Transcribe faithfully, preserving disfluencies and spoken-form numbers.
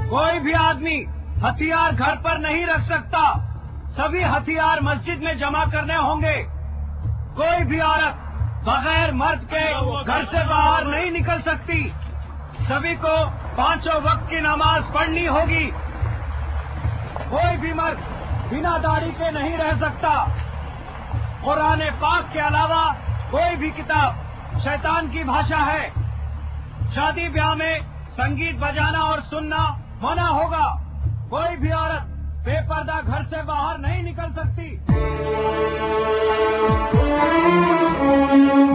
कोई भी आदमी हथियार घर पर नहीं रख सकता। सभी हथियार मस्जिद में जमा करने होंगे। कोई भी औरत बगैर मर्द के घर से बाहर नहीं निकल सकती। सभी को पांचों वक्त की नमाज पढ़नी होगी। कोई भी मर्द बिना दाढ़ी के नहीं रह सकता। कुरान पाक के अलावा कोई भी किताब शैतान की भाषा है। शादी ब्याह में संगीत बजाना और सुनना मना होगा। कोई भी औरत बेपर्दा घर से बाहर नहीं निकल सकती।